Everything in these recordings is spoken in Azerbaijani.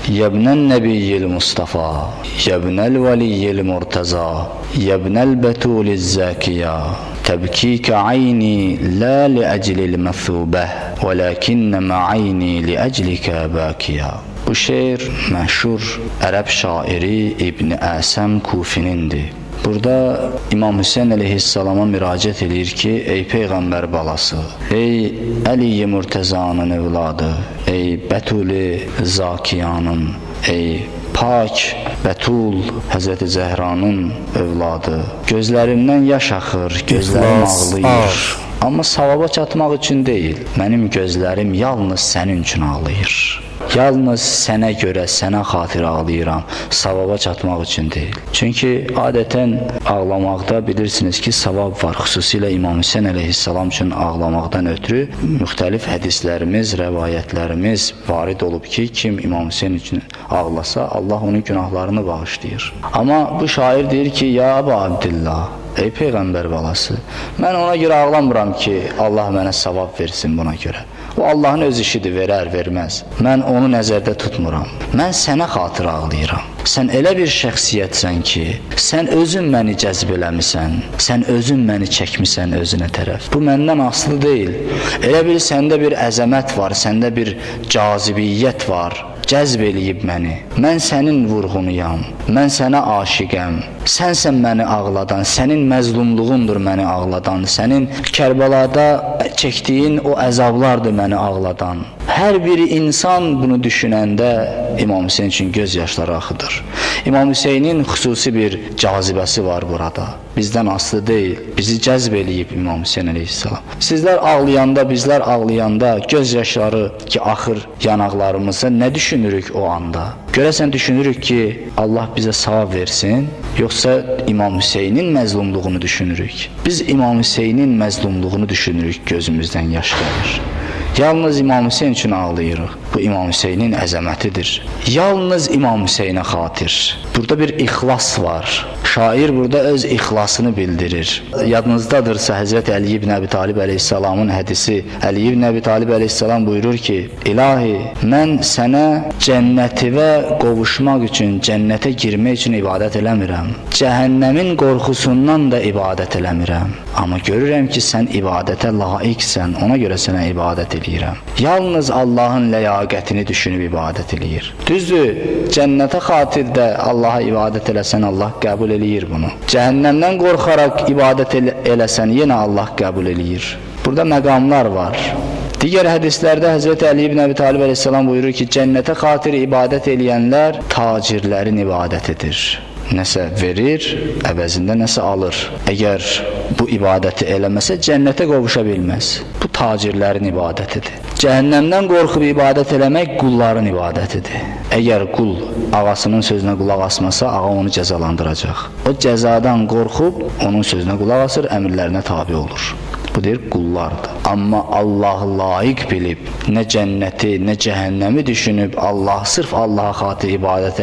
Yebnel nebiyyil Mustafa, yebnel veliyyil murtaza, yebnel betuliz zakiya, tebkike ayni la li eclil methubeh, velakinneme ayni li eclike bakiya. Bu şeir məşhur ərəb şairi İbn Əsəm Kufinindir. Burada İmam Hüseyin əleyhissalama müraciət edir ki, ey Peyğəmbər balası, ey Əli-i Murtəzanın övladı, ey Bətuli Zakiyanın, ey Pak Bətul Həzrəti Zəhranın övladı, gözlərimdən yaş axır, gözlərim ağlayır. Amma savaba çatmaq üçün deyil, mənim gözlərim yalnız sənin üçün ağlayır. Yalnız sənə görə, sənə xatir ağlayıram, savaba çatmaq üçün deyil. Çünki adətən ağlamaqda bilirsiniz ki, savab var. Xüsusilə İmam Hüseyin əleyhissalam üçün ağlamaqdan ötürü müxtəlif hədislərimiz, rəvayətlərimiz varid olub ki, kim İmam Hüseyin üçün ağlasa, Allah onun günahlarını bağışlayır. Amma bu şair deyir ki, ya Əbu Abdillah, ey Peyğəmbər balası, mən ona görə ağlamıram ki, Allah mənə savab versin buna görə. O Allahın öz işidir, verər, verməz. Mən onu nəzərdə tutmuram. Mən sənə xatır ağlayıram. Sən elə bir şəxsiyyətsən ki, sən özün məni cəzb eləmisən, sən özün məni çəkmisən özünə tərəf. Bu məndən asılı deyil. Elə bil səndə bir əzəmət var, səndə bir cazibiyyət var. Cəzb eləyib məni. Mən sənin vurğunuyam, mən sənə aşiqəm. Sənsən məni ağladan, sənin məzlumluğundur məni ağladan, sənin Kərbəlada çəkdiyin o əzablardır məni ağladan. Hər bir insan bunu düşünəndə İmam Hüseyin üçün göz yaşları axıdır. İmam Hüseynin xüsusi bir cazibəsi var burada. Bizdən aslı deyil, bizi cəzb eləyib İmam Hüseyin əleyhissalam. Sizlər ağlayanda, bizlər ağlayanda göz yaşları ki, axır yanaqlarımıza nə düşünürük o anda? Görəsən düşünürük ki, Allah bizə savab versin, yoxsa İmam Hüseynin məzlumluğunu düşünürük? Biz İmam Hüseynin məzlumluğunu düşünürük, gözümüzdən yaş gəlir. Yalnız İmam Hüseyin üçün ağlayırıq. Bu İmam Hüseynin əzəmətidir. Yalnız İmam Hüseynə xatir. Burada bir ixlas var. Şair burada öz ixlasını bildirir. Yadınızdadırsa Həzrət Əli ibn Əbi Talib əleyhissalamın hədisi. Əli ibn Əbi Talib əleyhissalam buyurur ki, İlahi, mən sənə cənnətivə qovuşmaq üçün, cənnətə girmək üçün ibadət eləmirəm. Cəhənnəmin qorxusundan da ibadət eləmirəm. Amma görürəm ki, sən ibadətə layiqsən, ona görə sənə ibadət eləyirəm. Yalnız Allahın ləyaqətini düşünüb ibadət eləyir. Düzdür, cənnətə xatir də Allaha ibadət eləsən, Allah qəbul eləyir bunu. Cəhənnəmdən qorxaraq ibadət eləsən, yenə Allah qəbul eləyir. Burada məqamlar var. Digər hədislərdə Həzrət Əli ibn Əbi Talib əleyhissalam buyurur ki, cənnətə xatir ibadət eləyənlər tacirlərin ibadətidir. Nəsə verir, əvəzində nəsə alır. Əgər bu ibadəti eləməsə, cənnətə qovuşa bilməz. Bu tacirlərin ibadətidir. Cəhənnəmdən qorxub ibadət eləmək qulların ibadətidir. Əgər qul ağasının sözünə qulaq asmasa, ağa onu cəzalandıracaq. O cəzadan qorxub, onun sözünə qulaq asır, əmrlərinə tabi olur. Bu deyir, qullardır. Amma Allahı layiq bilib, nə cənnəti, nə cəhənnəmi düşünüb, sırf Allaha xatir ibadət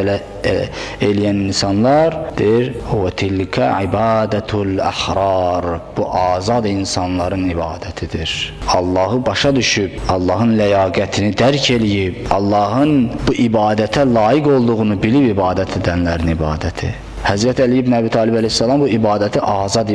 eləyən insanlar deyir, və tilkə ibadətul əhrar, bu azad insanların ibadətidir. Allahı başa düşüb, Allahın ləyaqətini dərk eləyib, Allahın bu ibadətə layiq olduğunu bilib ibadət edənlərin ibadəti. Həzrət Əli ibn Əbi Talib əleyhissalam bu ibadəti azad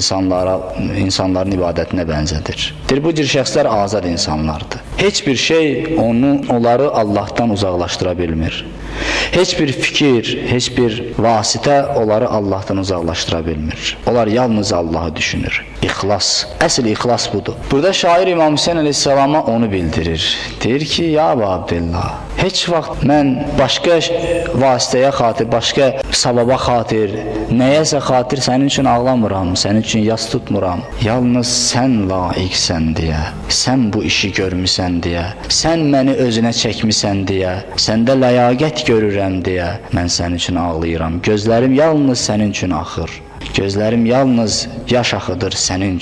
insanların ibadətinə bənzədir. Bu cür şəxslər azad insanlardır. Heç bir şey onları Allahdan uzaqlaşdıra bilmir. Heç bir fikir, heç bir vasitə onları Allahdan uzaqlaşdıra bilmir. Onlar yalnız Allahı düşünür. İxlas, əsl ixlas budur. Burada şair İmam Hüseyin əleyhissalama onu bildirir. Deyir ki, ya Əbu Abdillah, heç vaxt mən başqa vasitəyə xatir, başqa savaba xatir, nəyəsə xatir sənin üçün ağlamıram, sənin üçün yas tutmuram. Yalnız sən layiqsən deyə, sən bu işi görmüsən deyə, sən məni özünə çəkmisən deyə, səndə ləyaqət görürəm deyə mən sənin üçün ağlayıram. Gözlərim yalnız sənin üçün axır. Gözlərim yalnız yaş axıdır sənin üçün.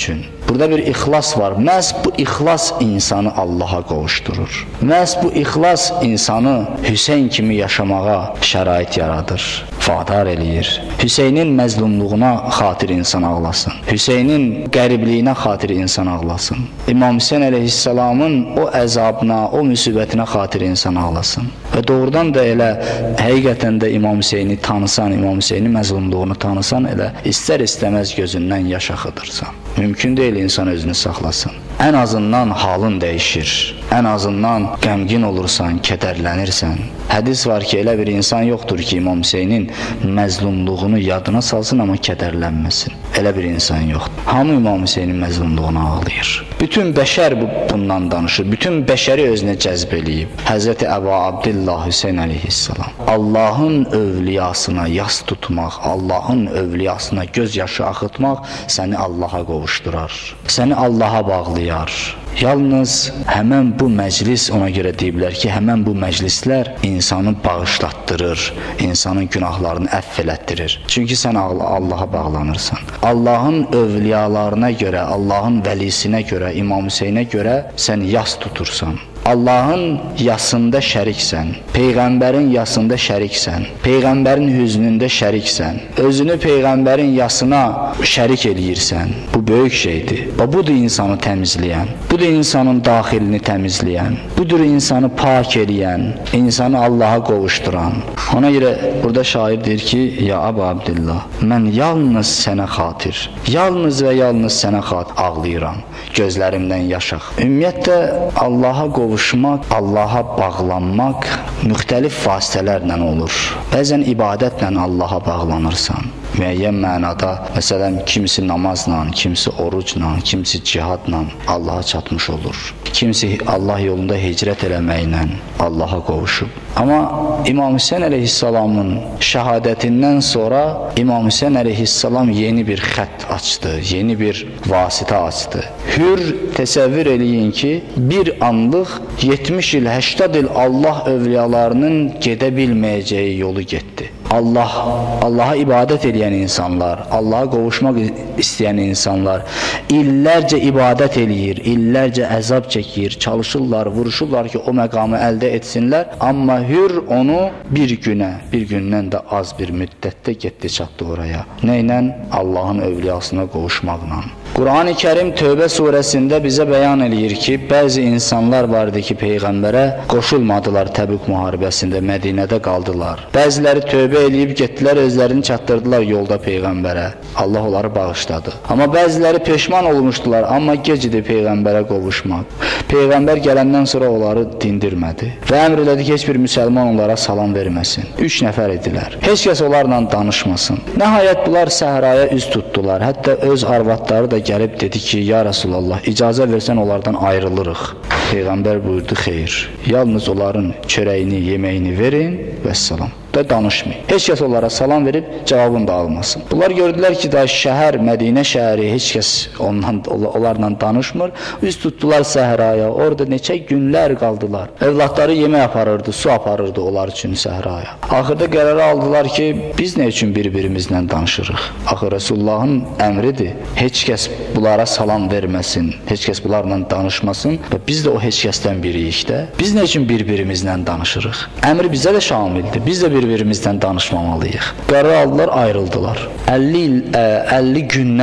Burada bir ixlas var. Məhz bu ixlas insanı Allaha qovuşdurur. Məhz bu ixlas insanı Hüseyn kimi yaşamağa şərait yaradır, vadar eləyir. Hüseynin məzlumluğuna xatir insan ağlasın. Hüseynin qəribliyinə xatir insan ağlasın. İmam Hüseyn əleyhissalamın o əzabına, o müsibətinə xatir insan ağlasın. Və doğrudan da elə həqiqətən də İmam Hüseyni tanısan, İmam Hüseynin məzlumluğunu tanısan, elə istər-istəməz gözündən yaş axıdırsan. Mümkün deyil insan özünü saxlasın. Ən azından halın dəyişir. Ən azından qəmgin olursan, kədərlənirsən. Hədis var ki, elə bir insan yoxdur ki, İmam Hüseynin məzlumluğunu yadına salsın, amma kədərlənməsin. Elə bir insan yoxdur. Hamı İmam Hüseynin məzlumluğuna ağlayır. Bütün bəşər bundan danışır. Bütün bəşəri özünə cəzb eləyib. Həzrəti Əbu Abdillah Hüseyn əleyhissalam. Allahın övliyasına yas tutmaq, Allahın övliyasına göz yaşı axıtmaq səni Allaha qovuşdurar. Səni Allaha bağlayar. Yalnız həmən bu məclis, ona görə deyiblər ki, həmən bu məclislər insanı bağışlatdırır, insanın günahlarını əff elətdirir. Çünki sən Allaha bağlanırsan. Allahın övliyalarına görə, Allahın vəlisinə görə, İmam Hüseynə görə sən yas tutursan. Allahın yasında şəriksən, Peyğəmbərin yasında şəriksən, Peyğəmbərin hüznündə şəriksən, özünü Peyğəmbərin yasına şərik eləyirsən. Bu böyük şeydir. Və budur insanı təmizləyən, budur insanın daxilini təmizləyən, budur insanı pak eləyən, insanı Allaha qovuşduran. Ona görə burada şair deyir ki, ya Əbu Abdillah, mən yalnız sənə xatir, yalnız və yalnız sənə xatir ağlayıram, gözlərimdən yaşaq. Ümumiyyətlə, Allaha qovuşmaq, Allaha bağlanmaq müxtəlif vasitələrlə olur. Bəzən ibadətlə Allaha bağlanırsan. Müəyyən mənada, məsələn, kimisi namazla, kimisi orucla, kimisi cihadla Allaha çatmış olur. Kimisi Allah yolunda hicrət eləməklə Allaha qovuşub. Amma İmam Hüseyn əleyhissalamın şəhadətindən sonra İmam Hüseyn əleyhissalam yeni bir xətt açdı, yeni bir vasitə açdı. Hür təsəvvür eləyin ki, bir anlıq 70 il, 80 il Allah övliyalarının gedə bilməyəcəyi yolu getdi. Allaha ibadət edən insanlar, Allaha qovuşmaq istəyən insanlar illərcə ibadət eləyir, illərcə əzab çəkir, çalışırlar, vuruşurlar ki, o məqamı əldə etsinlər. Amma hür onu bir gündən də az bir müddətdə getdi, çatdı oraya. Nəylə? Allahın övliyasına qovuşmaqla. Quran-ı Kərim Tövbə surəsində bizə bəyan eləyir ki, bəzi insanlar vardı ki, Peyğəmbərə qoşulmadılar Təbük müharibəsində, Mədinədə qaldılar. Bəziləri tövbə eləyib getdilər, özlərini çatdırdılar yolda Peyğəmbərə. Allah onları bağışladı. Amma bəziləri peşman olmuşdular, amma gec idi Peyğəmbərə qovuşmaq. Peyğəmbər gələndən sonra onları dindirmədi və əmr elədi ki, heç bir müsəlman onlara salam verməsin. 3 nəfər idilər. Heç kəs onlarla danışmasın. Nəhayət bunlar səhraya üz tutdular. Hətta öz arvadları da gəlib dedi ki, ya Rasulallah, icazə versən onlardan ayrılırıq. Peyğəmbər buyurdu, xeyr. Yalnız onların çörəyini, yeməyini verin və səlam. Da danışmayın. Heç kəs onlara salam verib cavabını da almasın. Bunlar gördülər ki, da şəhər, Mədinə şəhəri, heç kəs onlarla danışmır. Üz tutdular səhraya, orada neçə günlər qaldılar. Evlatları yemək aparırdı, su aparırdı onlar üçün səhraya. Axırda qərarı aldılar ki, biz nə üçün bir-birimizlə danışırıq? Axı Resulullahın əmridir. Heç kəs bunlara salam verməsin, heç kəs bunlarla danışmasın və biz də o heç kəsdən biriyik də. Biz nə üçün bir-birimizlə danışırıq? Əmr bizə də şamildir. Biz də bir-birimizdən danışmamalıyıq. Qərar aldılar, ayrıldılar. 50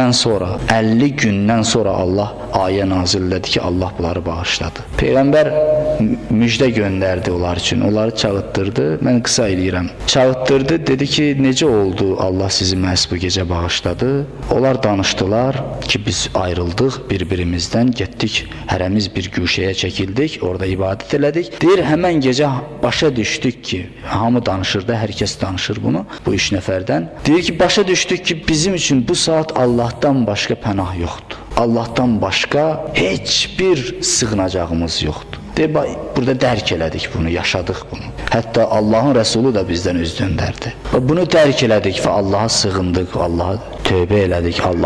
gündən sonra Allah ayə nazillədi ki, Allah bunları bağışladı. Peyğəmbər müjdə göndərdi onlar üçün. Onları çağıtdırdı. Mən qısa eləyirəm. Çağıtdırdı, dedi ki, necə oldu Allah sizi məhz bu gecə bağışladı? Onlar danışdılar ki, biz ayrıldıq bir-birimizdən, getdik, hərəmiz bir güşəyə çəkildik, orada ibadət elədik. Deyir, həmən gecə başa düşdük ki, hamı danışırdı, hər kəs danışır bunu, bu 3 nəfərdən. Deyir ki, başa düşdük ki, bizim üçün bu saat Allahdan başqa pənah yoxdur. Allahdan başqa heç bir sığınacağımız yoxdur. Burada dərk elədik bunu, yaşadıq bunu. Hətta Allahın Rəsulu da bizdən üz döndərdi. Və bunu dərk elədik və Allaha sığındıq, Allaha tövbə elədik, Allaha qayıtdıq.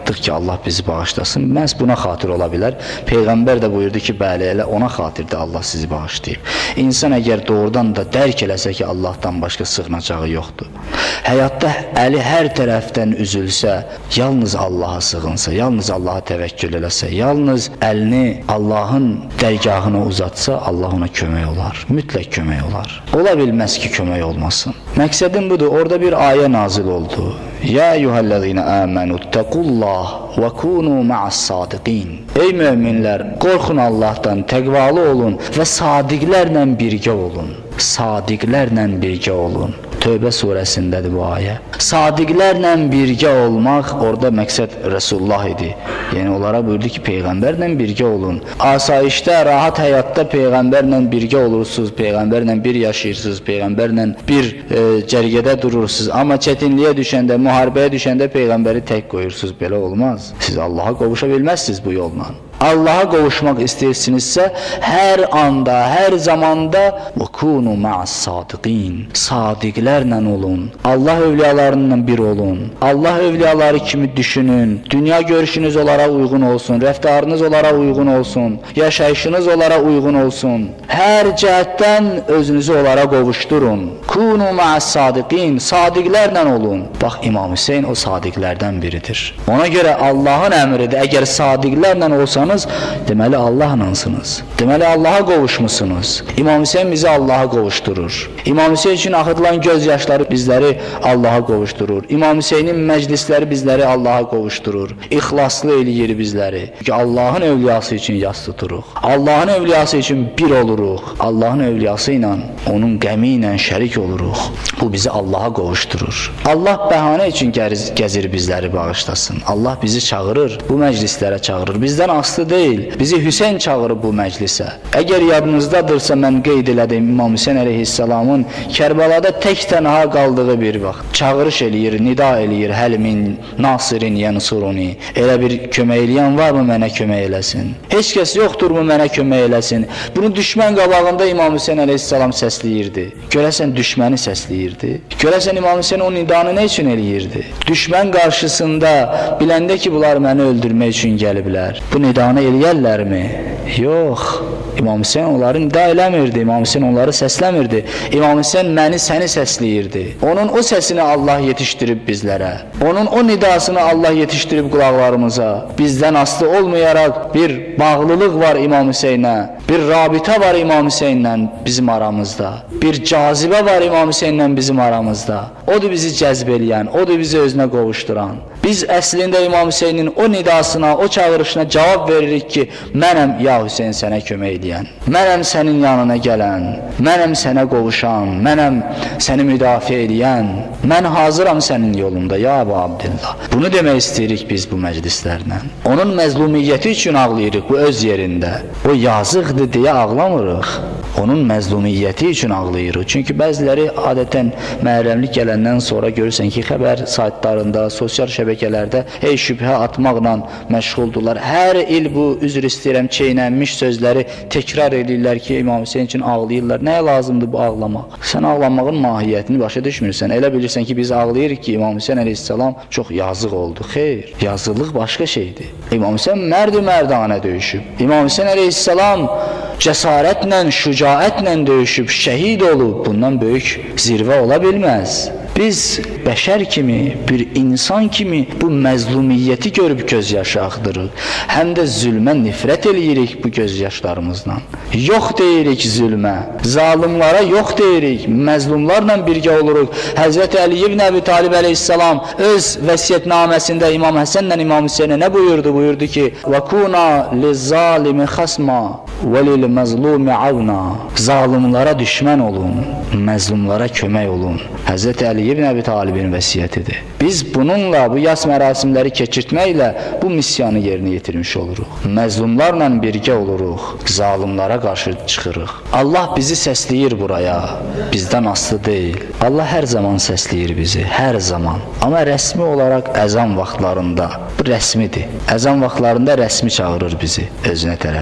etdik ki, Allah bizi bağışlasın. Məhz buna xatir ola bilər. Peyğəmbər də buyurdu ki, bəli, elə ona xatirdə Allah sizi bağışlayıb. İnsan əgər doğrudan da dərk eləsə ki, Allahdan başqa sığınacağı yoxdur. Həyatda əli hər tərəfdən üzülsə, yalnız Allaha sığınsa, yalnız Allaha təvəkkül eləsə, yalnız əlini Allahın dərgahına uzatsa, Allah ona kömək olar. Mütləq kömək olar. Ola bilməz ki, kömək olmasın. Məqsədim budur. Orada bir ayə nazil oldu. Ya eyyuhəl-ləzīnə əmənu təqullah və kunu ma'as-sadiqin. Ey möminlər, qorxun Allahdan, təqvalı olun və sadiqlərlə birgə olun. Sadiqlərlə birgə olun. Tövbə surəsindədir bu ayə. Sadiqlərlə birgə olmaq, orada məqsəd Rəsulullah idi. Yəni onlara buyurdu ki, Peyğəmbərlə birgə olun. Asayişdə, rahat həyatda Peyğəmbərlə birgə olursunuz, Peyğəmbərlə bir yaşayırsınız, Peyğəmbərlə bir cərgədə durursunuz. Amma çətinliyə düşəndə, müharibəyə düşəndə Peyğəmbəri tək qoyursunuz. Belə olmaz. Siz Allaha qovuşa bilməzsiniz bu yolla. Allaha qovuşmaq istəyirsinizsə, hər anda, hər zamanda وَكُونُوا مَعَ الصَّادِقِينَ Sadiqlərlə olun. Allah övliyalarından bir olun. Allah övliyaları kimi düşünün. Dünya görüşünüz onlara uyğun olsun. Rəftarınız onlara uyğun olsun. Yaşayışınız onlara uyğun olsun. Hər cəhətdən özünüzü onlara qovuşdurun. كُونُوا مَعَ الصَّادِقِينَ Sadiqlərlə olun. Bax, İmam Hüseyin o sadiqlərdən biridir. Ona görə Allahın əmridir. Əgər sadiqlərlə olsanız, deməli Allahlansınız. Deməli Allaha qovuşmusunuz. İmam Hüseyin bizi Allaha qovuşdurur. İmam Hüseyin üçün axıdılan göz yaşları bizləri Allaha qovuşdurur. İmam Hüseynin məclisləri bizləri Allaha qovuşdurur. İxlaslı eləyir bizləri. Çünki Allahın övliyası üçün yas tuturuq. Allahın övliyası üçün bir oluruq. Allahın övliyası ilə, onun qəmi ilə şərik oluruq. Bu bizi Allaha qovuşdurur. Allah bəhanə üçün gəzir bizləri bağışlasın. Allah bizi çağırır, bu məclislərə çağırır. Bizdən aslı deyil. Bizi Hüseyin çağırır bu məclisə. Əgər yadınızdadırsa, mən qeyd elədim İmam Hüseyin əleyhissalamın Kərbəlada tək tənha qaldığı bir vaxt çağırış eləyir, nida eləyir, Həlimin, Nasirin, Yansuruni. Elə bir kömək eləyən varmı mənə kömək eləsin? Heç kəs yoxdurmu mənə kömək eləsin? Bunu düşmən qabağında İmam Hüseyin əleyhissalam səsləyirdi. Görəsən düşməni səsləyirdi. Görəsən İmam Hüseyin o nidanı nə üçün eləyirdi? Düşmən qarşısında biləndə ki, bunlar məni öldürmək üçün gəliblər. Bu nidanı eləyərlərmi? Yox. İmam Hüseyin onları nida eləmirdi. İmam Hüseyin onları səsləmirdi. İmam Hüseyin məni, səni səsləyirdi. Onun o səsini Allah yetişdirib bizlərə. Onun o nidasını Allah yetişdirib qulaqlarımıza. Bizdən aslı olmayaraq bir bağlılıq var İmam Hüseyinə. Bir rabitə var İmam Hüseyinlə bizim aramızda. Bir cazibə var İmam Hüseyinlə bizim aramızda. Odur bizi cəzb eləyən, odur bizi özünə qovuşduran. Biz əslində İmam Hüseynin o nidasına, o çağırışına cavab veririk ki, mənəm ya Hüseyin sənə kömək edən, mənəm sənin yanına gələn, mənəm sənə qovuşan, mənəm səni müdafiə edən, mən hazıram sənin yolunda ya Əbu Abdillah. Bunu demək istəyirik biz bu məclislərlə. Onun məzlumiyyəti üçün ağlayırıq bu öz yerində. O yazıqdır deyə ağlamırıq. Onun məzlumiyyəti üçün ağlayırıq. Çünki bəziləri adətən məhərrəmlik gələndən sonra görürsən ki, xəbər saytlarında, sosial şəbəkələrdə hey şübhə atmaqla məşğuldurlar. Hər il bu üzr istəyirəm çeynənmiş sözləri təkrar edirlər ki, İmam Hüseyin üçün ağlayırlar. Nəyə lazımdır bu ağlamaq? Sən ağlamağın mahiyyətini başa düşmürsən. Elə bilirsən ki, biz ağlayırıq ki, İmam Hüseyin əleyhissalam çox yazıq oldu. Xeyr, yazıqlıq başqa şeydir. İmam Hüseyin mərd-mərdanə döyüşüb. İmam Hüseyin əleyhissalam cəsarətlə, şücaətlə döyüşüb, şəhid olub. Bundan böyük zirvə ola bilməz. Biz bəşər kimi, bir insan kimi bu məzlumiyyəti görüb göz yaşı axdırıq. Həm də zülmə nifrət eləyirik bu göz yaşlarımızla. Yox deyirik zülmə, zalimlara yox deyirik, məzlumlarla birgə oluruq. Həzrəti Əli ibn Əbi Talib əleyhissalam öz vəsiyyətnaməsində İmam Həsənlə İmam Hüseynə nə buyurdu? Buyurdu ki, وَكُونَا لِلظَّالِمِ خَصْمًا وَلِلْمَظْلُومِ عَوْنًا Zalimlara düşmən olun, məzlumlara kömək olun. Həzrəti Əli ibn Əbi Talibin vəsiyyətidir. Biz bununla, bu yas mərasimləri keçirtməklə bu missiyanı yerinə yetirmiş oluruq. Məzlumlarla birgə oluruq, zalimlara qarşı çıxırıq. Allah bizi səsləyir buraya, bizdən aslı deyil. Allah hər zaman səsləyir bizi, hər zaman. Amma rəsmi olaraq əzan vaxtlarında, bu rəsmidir. Əzan vaxtlarında rəsmi çağırır bizi özünə tərəf.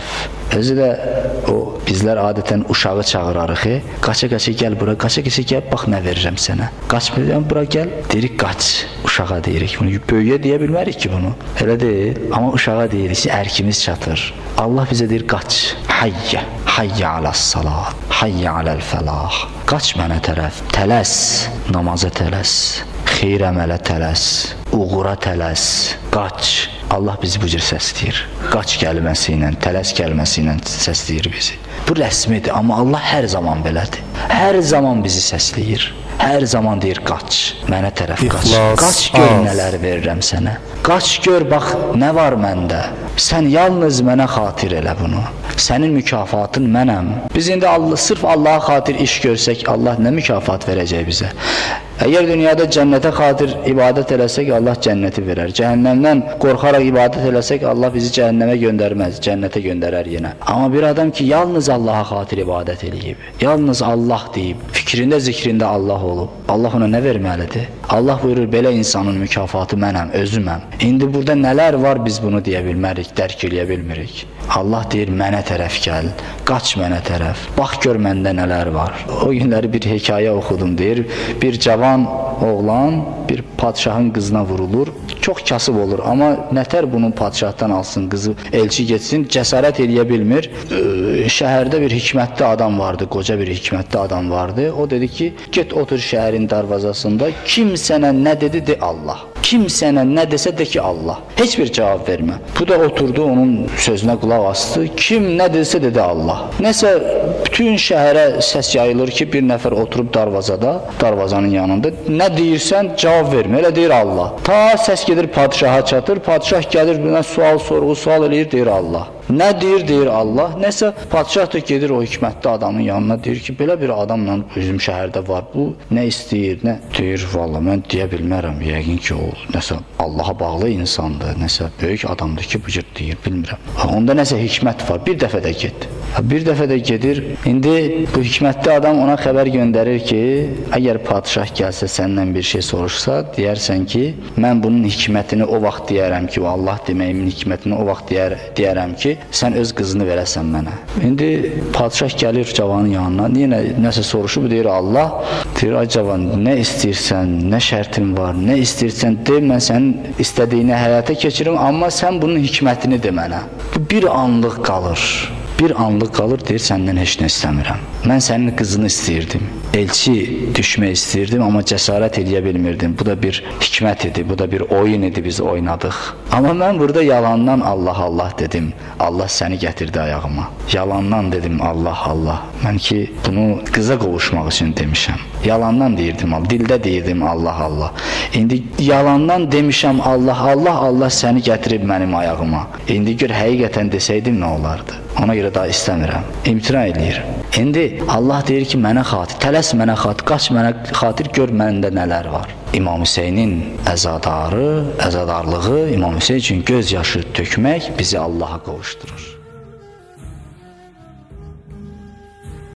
Özü də o bizlər adətən uşağı çağırarıq. Qaça-qaça gəl bura, qaça-qaça gəl, bax nə verirəm sənə. Qaçmıram bura gəl, deyirik qaç. Uşağa deyirik bunu. Böyüyə deyə bilmərik ki bunu. Elə deyil. Amma uşağa deyirik ki, ərkimiz çatır. Allah bizə deyir qaç. Hayyə, hayyə aləs-salat, hayyə aləl-fəlah. Qaç mənə tərəf, tələs, namaza tələs, xeyr əmələ tələs, uğura tələs, qaç. Allah bizi bu cür səsləyir. Qaç kəlməsi ilə, tələs kəlməsi ilə səsləyir bizi. Bu rəsmidir, amma Allah hər zaman belədir. Hər zaman bizi səsləyir. Hər zaman deyir qaç, mənə tərəf qaç. Qaç gör nələr verirəm sənə. Qaç gör bax nə var məndə. Sən yalnız mənə xatir elə bunu. Sənin mükafatın mənəm. Biz indi sırf Allaha xatir iş görsək, Allah nə mükafat verəcək bizə? Əgər dünyada cənnətə xatir ibadət eləsək, Allah cənnəti verər. Cəhənnəmdən qorxaraq ibadət eləsək, Allah bizi cəhənnəmə göndərməz, cənnətə göndərər yenə. Amma bir adam ki, yalnız Allaha xatir ibadət eləyib, yalnız Allah deyib, fikrində, zikrində Allah olub, Allah ona nə verməlidir? Allah buyurur, belə insanın mükafatı mənəm, özüməm. İndi burada nələr var, biz bunu deyə bilmərik, dərk eləyə bilmirik. Allah deyir, mənə tərəf gəl, qaç mənə tərəf, bax gör məndə nələr var. O günləri bir hekayə oxudum, deyir, bir cavan oğlan bir padşahın qızına vurulur, çox kasıb olur, amma nətər bunun padşahdan alsın, qızı elçi getsin, cəsarət eləyə bilmir. Şəhərdə bir hikmətli adam vardı, qoca bir hikmətli adam vardı. O dedi ki, get otur şəhərin darvazasında, kim sənə nə dedi, de Allah. Kim sənə nə desə de ki Allah. Heç bir cavab vermə. Bu da oturdu, onun sözünə qulaq asdı. Kim nə desə dedi Allah. Nəsə bütün şəhərə səs yayılır ki, bir nəfər oturub darvazada, darvazanın yanında. Nə deyirsən cavab vermə, elə deyir Allah. Ta səs gedir padşaha çatır, padşah gəlir, buna sual eləyir, deyir Allah. Nə deyir, deyir Allah. Nəsə padşah da gedir o hikmətli adamın yanına, deyir ki, belə bir adamla bizim şəhərdə var. Bu nə istəyir, nə deyir, valla mən deyə bilmərəm. Yəqin ki, o nəsə Allaha bağlı insandır, nəsə böyük adamdır ki, bu cür deyir, bilmirəm. Onda nəsə hikmət var, bir dəfə də get. Bir dəfə də gedir. İndi bu hikmətli adam ona xəbər göndərir ki, əgər padşah gəlsə səndən bir şey soruşsa, deyərsən ki, mən bunun hikmətini o vaxt deyərəm ki, o Allah deməyimin hikmətini o vaxt deyərəm ki, sən öz qızını verəsən mənə. İndi padşah gəlir cavanın yanına, niyə nəsə soruşub, deyir Allah, deyir ay cavan, nə istəyirsən, nə şərtin var, nə istəyirsən de, mən sənin istədiyini həyata keçirim, amma sən bunun hikmətini de mənə. Bu bir anlıq qalır. Bir anlıq qalır, deyir, səndən heç nə istəmirəm. Mən sənin qızını istəyirdim. Elçi düşmək istəyirdim, amma cəsarət eləyə bilmirdim. Bu da bir hikmət idi, bu da bir oyun idi, biz oynadıq. Amma mən burada yalandan Allah Allah dedim. Allah səni gətirdi ayağıma. Yalandan dedim Allah Allah. Mən ki, bunu qıza qovuşmaq üçün demişəm. Yalandan deyirdim, dildə deyirdim Allah Allah. İndi yalandan demişəm Allah Allah, Allah səni gətirib mənim ayağıma. İndi gör, həqiqətən desəydim nə olardı? Ona görə daha istəmirəm. İmtina eləyirəm. İndi Allah deyir ki, mənə xatir, tələs mənə xatir, qaç mənə xatir, gör məndə nələr var. İmam Hüseynin əzadarlığı, İmam Hüseyin üçün göz yaşı tökmək bizi Allaha qovuşdurur.